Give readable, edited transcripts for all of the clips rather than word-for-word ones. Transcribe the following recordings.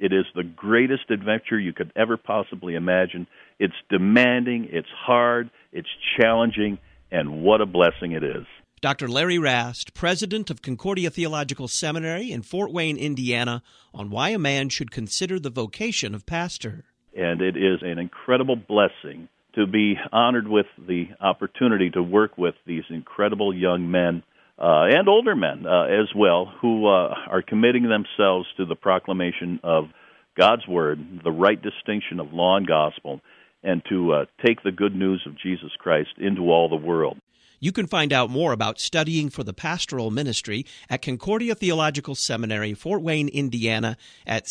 It is the greatest adventure you could ever possibly imagine. It's demanding, it's hard, it's challenging, and what a blessing it is. Dr. Larry Rast, president of Concordia Theological Seminary in Fort Wayne, Indiana, on why a man should consider the vocation of pastor. And it is an incredible blessing to be honored with the opportunity to work with these incredible young men and older men as well, who are committing themselves to the proclamation of God's Word, the right distinction of law and gospel, and to take the good news of Jesus Christ into all the world. You can find out more about studying for the pastoral ministry at Concordia Theological Seminary, Fort Wayne, Indiana, at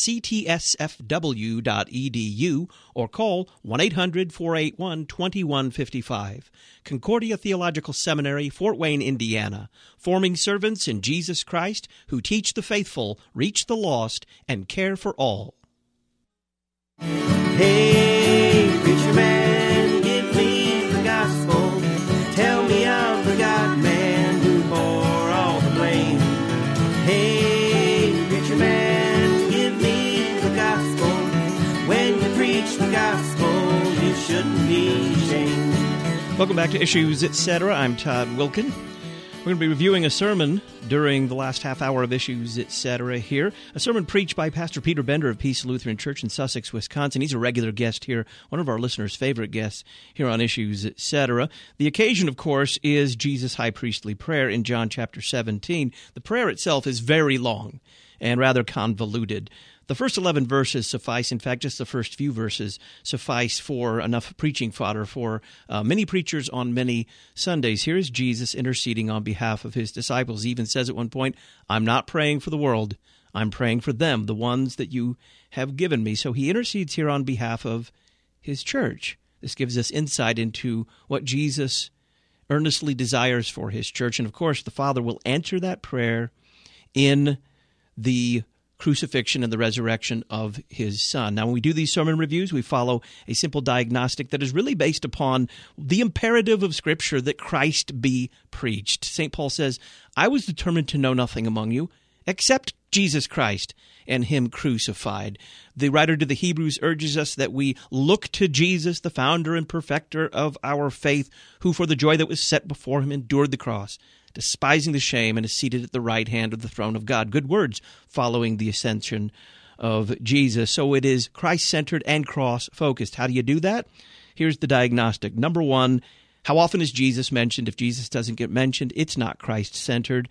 ctsfw.edu or call 1-800-481-2155. Concordia Theological Seminary, Fort Wayne, Indiana, forming servants in Jesus Christ who teach the faithful, reach the lost, and care for all. Hey, preacher man, give me the gospel. Tell me of the God-man who bore all the blame. Hey, preacher man, give me the gospel. When you preach the gospel, you shouldn't be ashamed. Welcome back to Issues, Etc. I'm Todd Wilkin. We're going to be reviewing a sermon during the last half hour of Issues, Etc. here. A sermon preached by Pastor Peter Bender of Peace Lutheran Church in Sussex, Wisconsin. He's a regular guest here, one of our listeners' favorite guests here on Issues, Etc. The occasion, of course, is Jesus' high priestly prayer in John chapter 17. The prayer itself is very long and rather convoluted. The first 11 verses suffice. In fact, just the first few verses suffice for enough preaching fodder for many preachers on many Sundays. Here is Jesus interceding on behalf of his disciples. He even says at one point, I'm not praying for the world. I'm praying for them, the ones that you have given me. So he intercedes here on behalf of his church. This gives us insight into what Jesus earnestly desires for his church. And of course, the Father will answer that prayer in the crucifixion and the resurrection of his Son. Now, when we do these sermon reviews, we follow a simple diagnostic that is really based upon the imperative of Scripture that Christ be preached. St. Paul says, I was determined to know nothing among you except Jesus Christ and him crucified. The writer to the Hebrews urges us that we look to Jesus, the founder and perfecter of our faith, who for the joy that was set before him endured the cross, despising the shame, and is seated at the right hand of the throne of God. Good words following the ascension of Jesus. So it is Christ-centered and cross-focused. How do you do that? Here's the diagnostic. Number one, how often is Jesus mentioned? If Jesus doesn't get mentioned, it's not Christ-centered.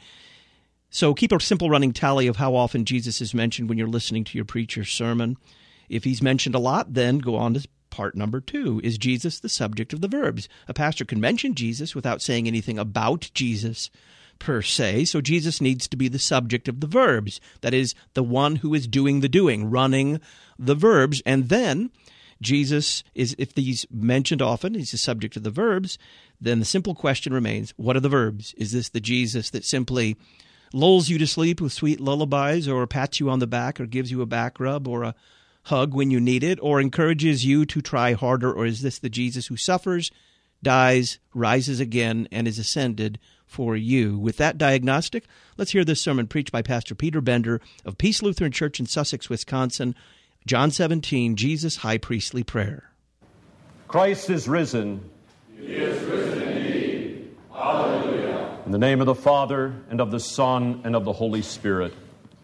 So keep a simple running tally of how often Jesus is mentioned when you're listening to your preacher's sermon. If he's mentioned a lot, then go on to part number two. Is Jesus the subject of the verbs? A pastor can mention Jesus without saying anything about Jesus per se, so Jesus needs to be the subject of the verbs. That is, the one who is doing the doing, running the verbs. And then Jesus is, if he's mentioned often, he's the subject of the verbs, then the simple question remains, what are the verbs? Is this the Jesus that simply lulls you to sleep with sweet lullabies, or pats you on the back, or gives you a back rub, or a hug when you need it, or encourages you to try harder? Or is this the Jesus who suffers, dies, rises again, and is ascended for you? With that diagnostic, let's hear this sermon preached by Pastor Peter Bender of Peace Lutheran Church in Sussex, Wisconsin. John 17, Jesus' high priestly prayer. Christ is risen. He is risen indeed. Hallelujah. In the name of the Father, and of the Son, and of the Holy Spirit.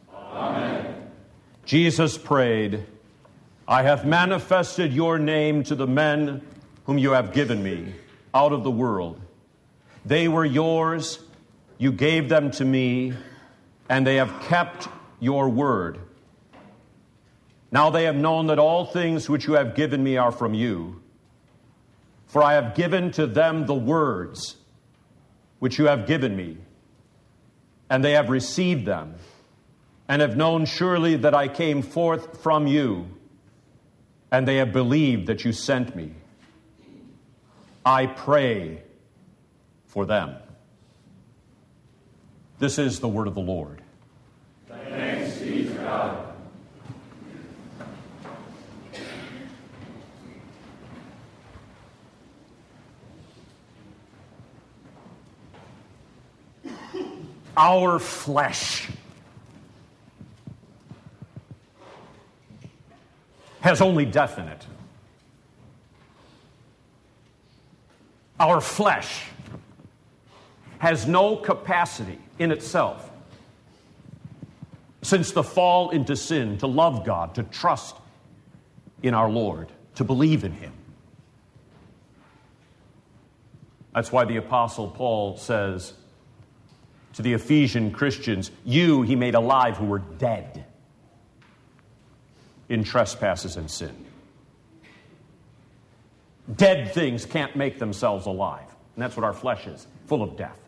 Amen. Jesus prayed, I have manifested your name to the men whom you have given me out of the world. They were yours, you gave them to me, and they have kept your word. Now they have known that all things which you have given me are from you. For I have given to them the words which you have given me, and they have received them, and have known surely that I came forth from you, and they have believed that you sent me. I pray for them. This is the word of the Lord. Thanks be to God. Our flesh has only death in it. Our flesh has no capacity in itself, since the fall into sin, to love God, to trust in our Lord, to believe in Him. That's why the Apostle Paul says to the Ephesian Christians, you He made alive who were dead in trespasses and sin. Dead things can't make themselves alive. And that's what our flesh is, full of death.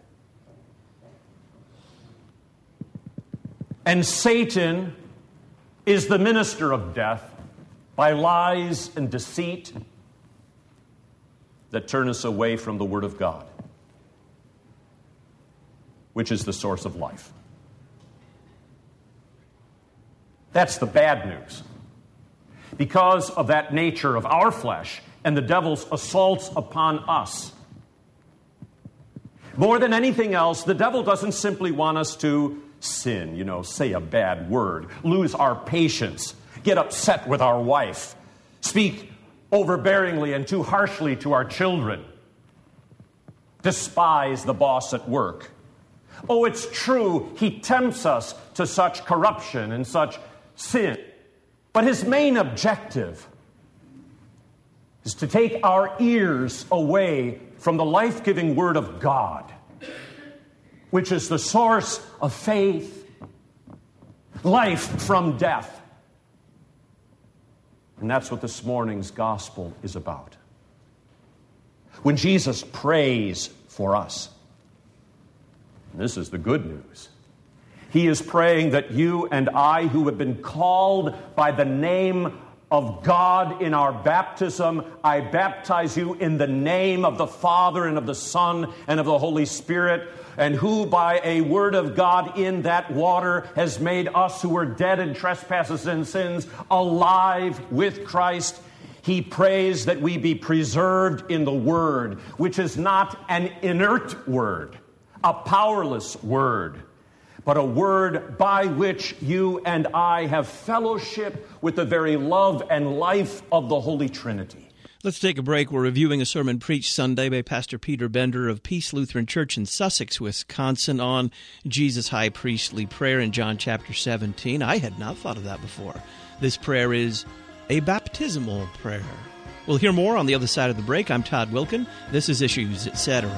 And Satan is the minister of death by lies and deceit that turn us away from the Word of God, which is the source of life. That's the bad news. Because of that nature of our flesh and the devil's assaults upon us, more than anything else, the devil doesn't simply want us to sin, say a bad word, lose our patience, get upset with our wife, speak overbearingly and too harshly to our children, despise the boss at work. Oh, it's true, he tempts us to such corruption and such sin. But his main objective is to take our ears away from the life-giving Word of God, which is the source of faith, life from death. And that's what this morning's gospel is about. When Jesus prays for us, and this is the good news, He is praying that you and I, who have been called by the name of God in our baptism, I baptize you in the name of the Father and of the Son and of the Holy Spirit, and who by a word of God in that water has made us who were dead in trespasses and sins alive with Christ. He prays that we be preserved in the Word, which is not an inert word, a powerless word, but a word by which you and I have fellowship with the very love and life of the Holy Trinity. Let's take a break. We're reviewing a sermon preached Sunday by Pastor Peter Bender of Peace Lutheran Church in Sussex, Wisconsin, on Jesus' high priestly prayer in John chapter 17. I had not thought of that before. This prayer is a baptismal prayer. We'll hear more on the other side of the break. I'm Todd Wilkin. This is Issues, Etc.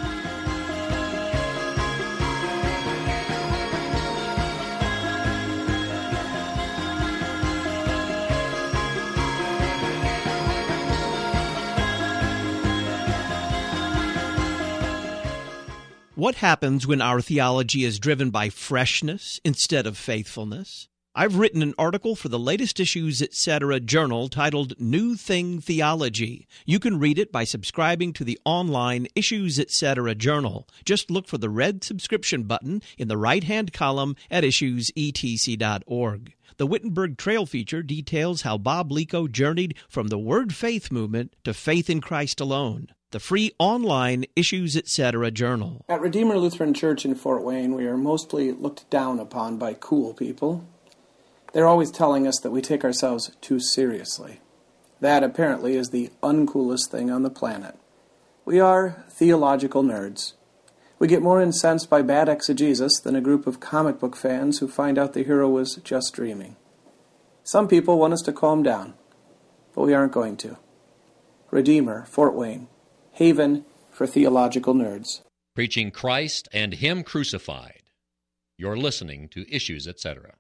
What happens when our theology is driven by freshness instead of faithfulness? I've written an article for the latest Issues, Etc. journal titled New Thing Theology. You can read it by subscribing to the online Issues, Etc. journal. Just look for the red subscription button in the right-hand column at issuesetc.org. The Wittenberg Trail feature details how Bob Lico journeyed from the Word Faith movement to faith in Christ alone. The free online Issues, Etc. journal. At Redeemer Lutheran Church in Fort Wayne, we are mostly looked down upon by cool people. They're always telling us that we take ourselves too seriously. That, apparently, is the uncoolest thing on the planet. We are theological nerds. We get more incensed by bad exegesis than a group of comic book fans who find out the hero was just dreaming. Some people want us to calm down, but we aren't going to. Redeemer, Fort Wayne, haven for theological nerds. Preaching Christ and Him crucified. You're listening to Issues, Etc.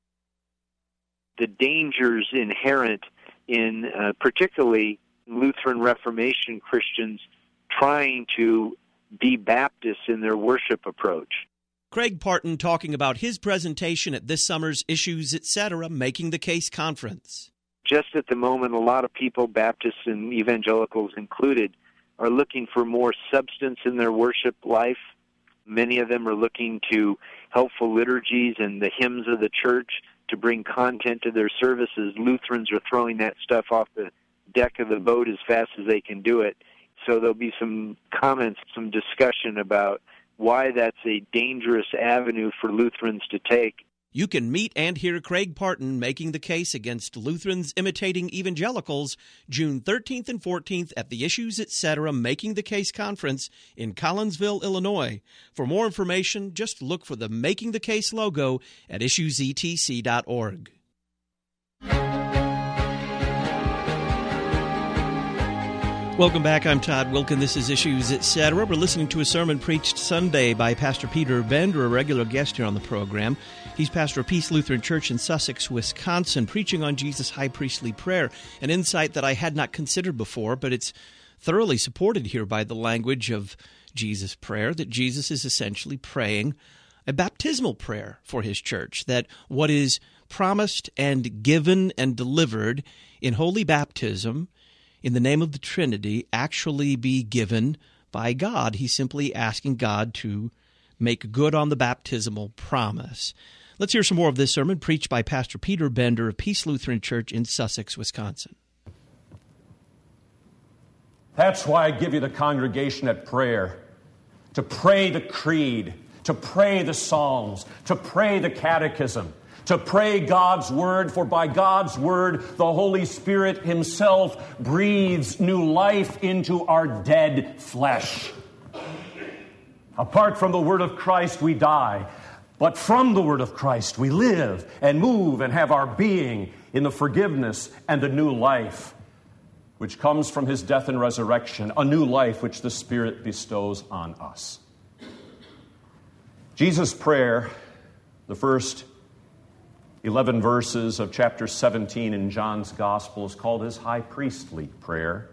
The dangers inherent in particularly Lutheran Reformation Christians trying to be Baptists in their worship approach. Craig Parton talking about his presentation at this summer's Issues, Etc. Making the Case Conference. Just at the moment, a lot of people, Baptists and evangelicals included, are looking for more substance in their worship life. Many of them are looking to helpful liturgies and the hymns of the church to bring content to their services. Lutherans are throwing that stuff off the deck of the boat as fast as they can do it. So there'll be some comments, some discussion about why that's a dangerous avenue for Lutherans to take. You can meet and hear Craig Parton making the case against Lutherans imitating evangelicals June 13th and 14th at the Issues Etc. Making the Case Conference in Collinsville, Illinois. For more information, just look for the Making the Case logo at issuesetc.org. Welcome back. I'm Todd Wilkin. This is Issues Etc. We're listening to a sermon preached Sunday by Pastor Peter Bender, a regular guest here on the program. He's pastor of Peace Lutheran Church in Sussex, Wisconsin, preaching on Jesus' high priestly prayer, an insight that I had not considered before, but it's thoroughly supported here by the language of Jesus' prayer, that Jesus is essentially praying a baptismal prayer for his church, that what is promised and given and delivered in holy baptism in the name of the Trinity actually be given by God. He's simply asking God to make good on the baptismal promise. Let's hear some more of this sermon preached by Pastor Peter Bender of Peace Lutheran Church in Sussex, Wisconsin. That's why I give you the congregation at prayer, to pray the creed, to pray the Psalms, to pray the catechism, to pray God's Word, for by God's Word, the Holy Spirit Himself breathes new life into our dead flesh. Apart from the Word of Christ, we die. But from the Word of Christ, we live and move and have our being in the forgiveness and the new life, which comes from His death and resurrection, a new life which the Spirit bestows on us. Jesus' prayer, the first 11 verses of chapter 17 in John's Gospel, is called His high priestly prayer.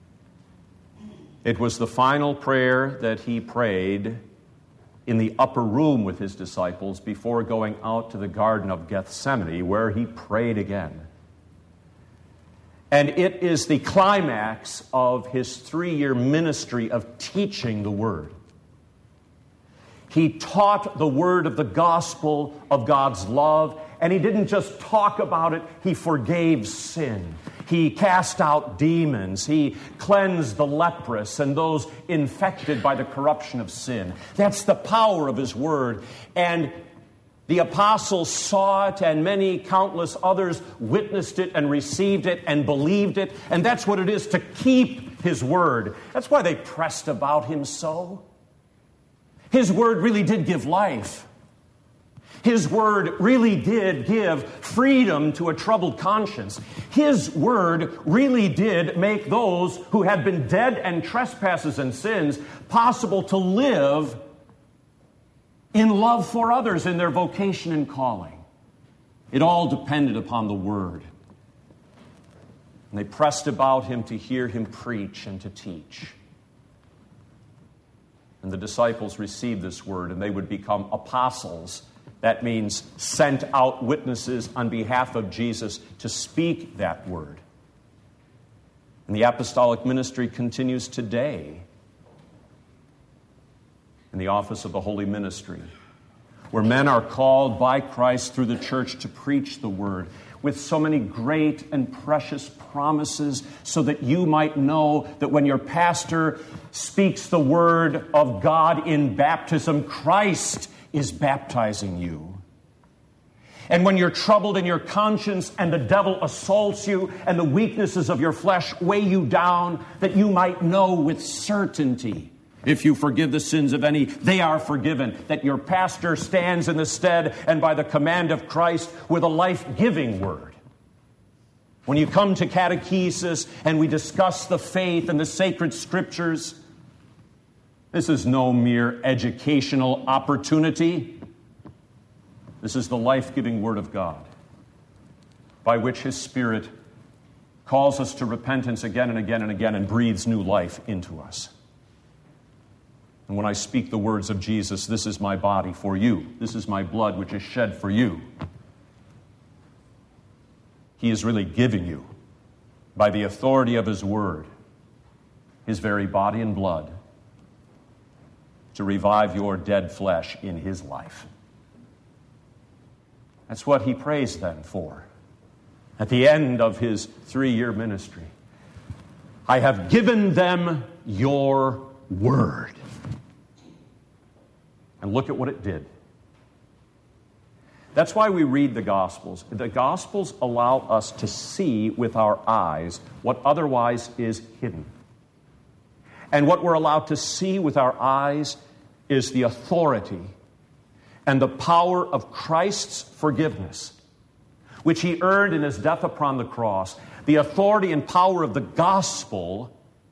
It was the final prayer that He prayed in the upper room with His disciples before going out to the Garden of Gethsemane, where He prayed again. And it is the climax of His 3-year ministry of teaching the Word. He taught the Word of the gospel of God's love, and He didn't just talk about it, He forgave sin. He cast out demons. He cleansed the leprous and those infected by the corruption of sin. That's the power of His Word. And the apostles saw it, and many countless others witnessed it and received it and believed it. And that's what it is to keep His Word. That's why they pressed about Him so. His Word really did give life. His Word really did give freedom to a troubled conscience. His Word really did make those who had been dead in trespasses and sins possible to live in love for others in their vocation and calling. It all depended upon the Word. And they pressed about Him to hear Him preach and to teach. And the disciples received this Word, and they would become apostles. That means sent out witnesses on behalf of Jesus to speak that Word. And the apostolic ministry continues today in the office of the Holy Ministry, where men are called by Christ through the church to preach the Word with so many great and precious promises, so that you might know that when your pastor speaks the Word of God in baptism, Christ is baptizing you. And when you're troubled in your conscience and the devil assaults you and the weaknesses of your flesh weigh you down, that you might know with certainty, if you forgive the sins of any, they are forgiven, that your pastor stands in the stead and by the command of Christ with a life-giving Word. When you come to catechesis and we discuss the faith and the sacred Scriptures, this is no mere educational opportunity. This is the life-giving Word of God, by which His Spirit calls us to repentance again and again and again and breathes new life into us. And when I speak the words of Jesus, this is my body for you, this is my blood which is shed for you, He is really giving you, by the authority of His Word, His very body and blood, to revive your dead flesh in His life. That's what He prays then for. At the end of His 3-year ministry, I have given them your Word. And look at what it did. That's why we read the Gospels. The Gospels allow us to see with our eyes what otherwise is hidden. And what we're allowed to see with our eyes is the authority and the power of Christ's forgiveness, which He earned in His death upon the cross. The authority and power of the gospel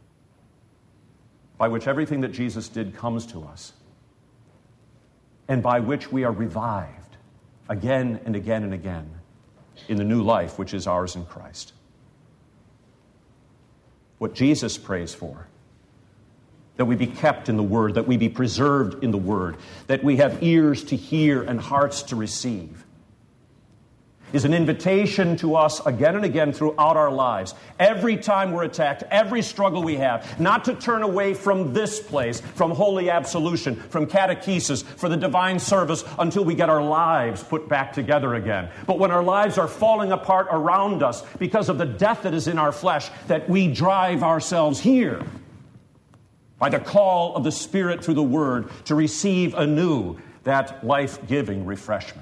by which everything that Jesus did comes to us, and by which we are revived again and again and again in the new life which is ours in Christ. What Jesus prays for, that we be kept in the Word, that we be preserved in the Word, that we have ears to hear and hearts to receive, is an invitation to us again and again throughout our lives. Every time we're attacked, every struggle we have, not to turn away from this place, from holy absolution, from catechesis, for the divine service, until we get our lives put back together again. But when our lives are falling apart around us because of the death that is in our flesh, that we drive ourselves here by the call of the Spirit through the Word to receive anew that life-giving refreshment.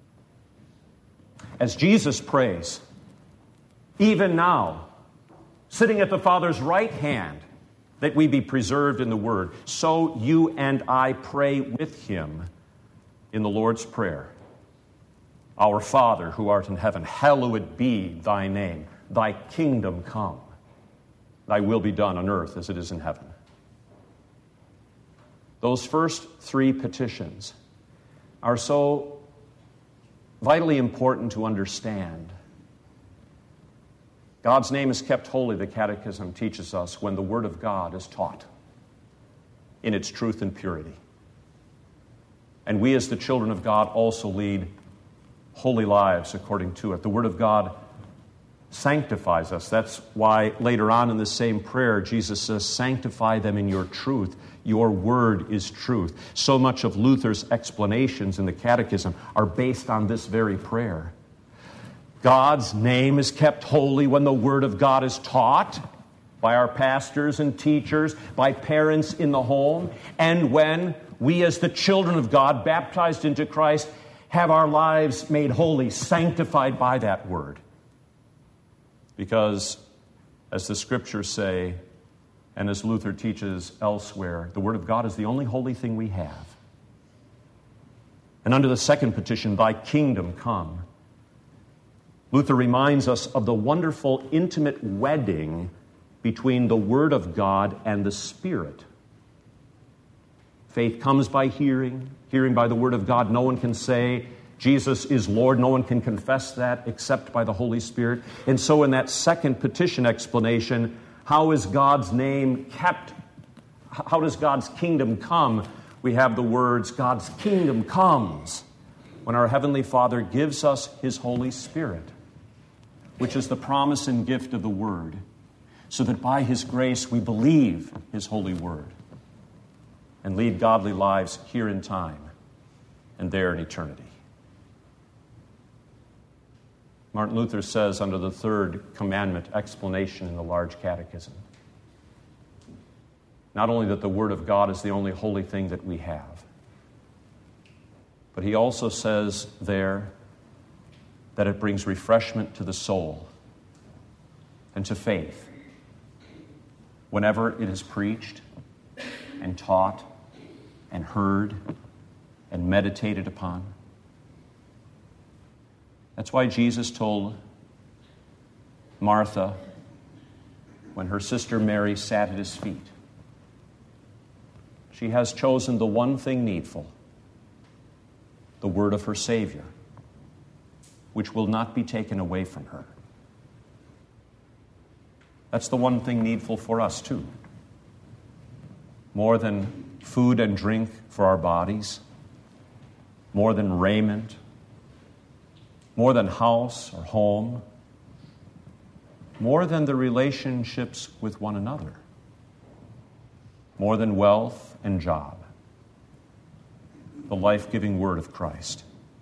As Jesus prays, even now, sitting at the Father's right hand, that we be preserved in the Word, so you and I pray with Him in the Lord's Prayer. Our Father, who art in heaven, hallowed be thy name. Thy kingdom come. Thy will be done on earth as it is in heaven. Those first three petitions are so vitally important to understand. God's name is kept holy, the Catechism teaches us, when the Word of God is taught in its truth and purity. And we as the children of God also lead holy lives according to it. The Word of God sanctifies us. That's why later on in the same prayer, Jesus says, sanctify them in your truth. Your word is truth. So much of Luther's explanations in the Catechism are based on this very prayer. God's name is kept holy when the Word of God is taught by our pastors and teachers, by parents in the home, and when we as the children of God, baptized into Christ, have our lives made holy, sanctified by that Word. Because, as the Scriptures say, and as Luther teaches elsewhere, the Word of God is the only holy thing we have. And under the second petition, thy kingdom come, Luther reminds us of the wonderful, intimate wedding between the Word of God and the Spirit. Faith comes by hearing, hearing by the Word of God. No one can say Jesus is Lord. No one can confess that except by the Holy Spirit. And so in that second petition explanation, how is God's name kept? How does God's kingdom come? We have the words, God's kingdom comes when our Heavenly Father gives us His Holy Spirit, which is the promise and gift of the Word, so that by His grace we believe His holy Word and lead godly lives here in time and there in eternity. Martin Luther says under the third commandment explanation in the large catechism, not only that the Word of God is the only holy thing that we have, but he also says there that it brings refreshment to the soul and to faith whenever it is preached and taught and heard and meditated upon. That's why Jesus told Martha when her sister Mary sat at His feet, she has chosen the one thing needful, the word of her Savior, which will not be taken away from her. That's the one thing needful for us too. More than food and drink for our bodies, more than raiment, more than house or home, more than the relationships with one another, more than wealth and job, the life-giving Word of Christ.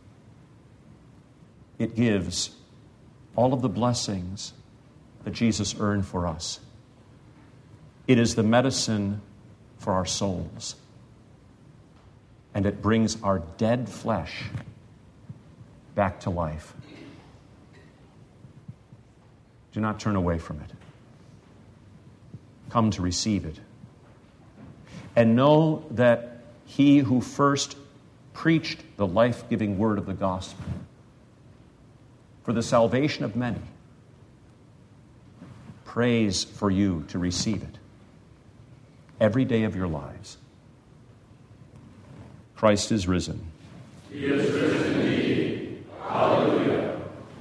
It gives all of the blessings that Jesus earned for us. It is the medicine for our souls, and it brings our dead flesh back to life. Do not turn away from it. Come to receive it. And know that he who first preached the life-giving word of the gospel for the salvation of many prays for you to receive it every day of your lives. Christ is risen. He is risen indeed. Hallelujah.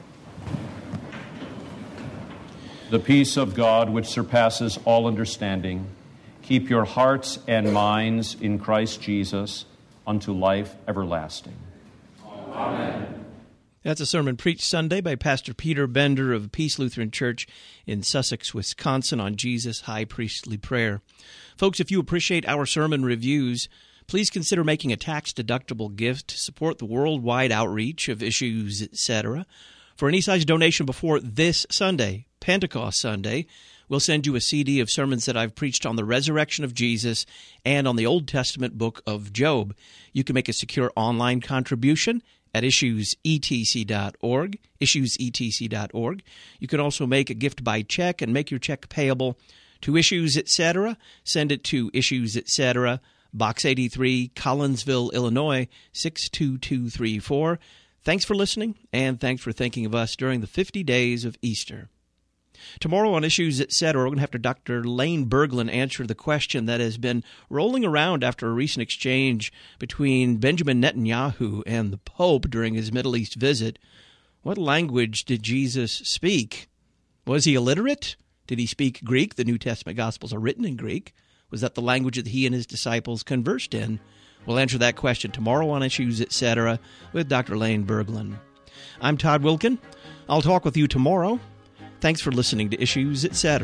The peace of God, which surpasses all understanding, keep your hearts and minds in Christ Jesus unto life everlasting. Amen. That's a sermon preached Sunday by Pastor Peter Bender of Peace Lutheran Church in Sussex, Wisconsin, on Jesus' high priestly prayer. Folks, if you appreciate our sermon reviews, please consider making a tax-deductible gift to support the worldwide outreach of Issues, etc. For any size donation before this Sunday, Pentecost Sunday, we'll send you a CD of sermons that I've preached on the resurrection of Jesus and on the Old Testament book of Job. You can make a secure online contribution at issuesetc.org, issuesetc.org. You can also make a gift by check and make your check payable to Issues, etc. Send it to Issues, etc., Box 83, Collinsville, Illinois, 62234. Thanks for listening, and thanks for thinking of us during the 50 days of Easter. Tomorrow on Issues, etc., we're going to have Dr. Lane Berglund answer the question that has been rolling around after a recent exchange between Benjamin Netanyahu and the Pope during his Middle East visit. What language did Jesus speak? Was he illiterate? Did he speak Greek? The New Testament Gospels are written in Greek. Was that the language that he and his disciples conversed in? We'll answer that question tomorrow on Issues, etc., with Dr. Lane Berglund. I'm Todd Wilkin. I'll talk with you tomorrow. Thanks for listening to Issues, etc.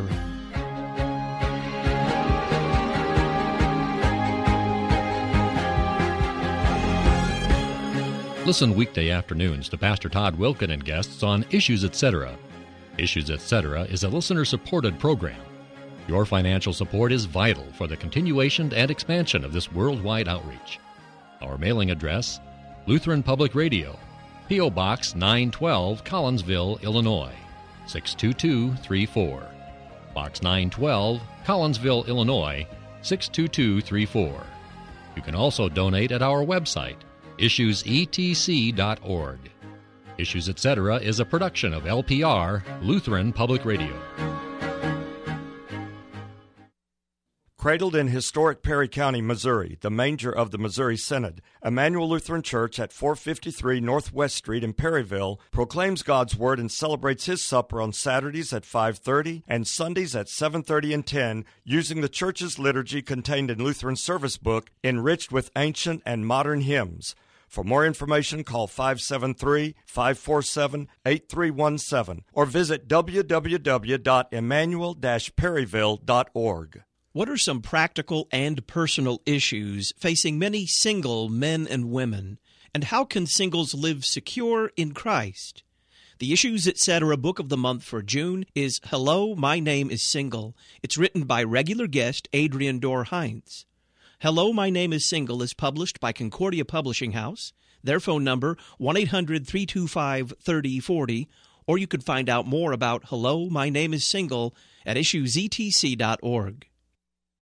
Listen weekday afternoons to Pastor Todd Wilkin and guests on Issues, etc. Issues, etc. is a listener-supported program. Your financial support is vital for the continuation and expansion of this worldwide outreach. Our mailing address, Lutheran Public Radio, P.O. Box 912, Collinsville, Illinois, 62234. Box 912, Collinsville, Illinois, 62234. You can also donate at our website, issuesetc.org. Issues, etc. is a production of LPR, Lutheran Public Radio. Cradled in historic Perry County, Missouri, the manger of the Missouri Synod, Emmanuel Lutheran Church at 453 Northwest Street in Perryville proclaims God's Word and celebrates His supper on Saturdays at 5:30 and Sundays at 7:30 and 10 using the church's liturgy contained in Lutheran Service Book, enriched with ancient and modern hymns. For more information, call 573-547-8317 or visit www.emmanuel-perryville.org. What are some practical and personal issues facing many single men and women, and how can singles live secure in Christ? The Issues, etc. book of the month for June is Hello, My Name is Single. It's written by regular guest Adrian Dorr-Heinz. Hello, My Name is Single is published by Concordia Publishing House. Their phone number, 1-800-325-3040, or you can find out more about Hello, My Name is Single at issuesetc.org.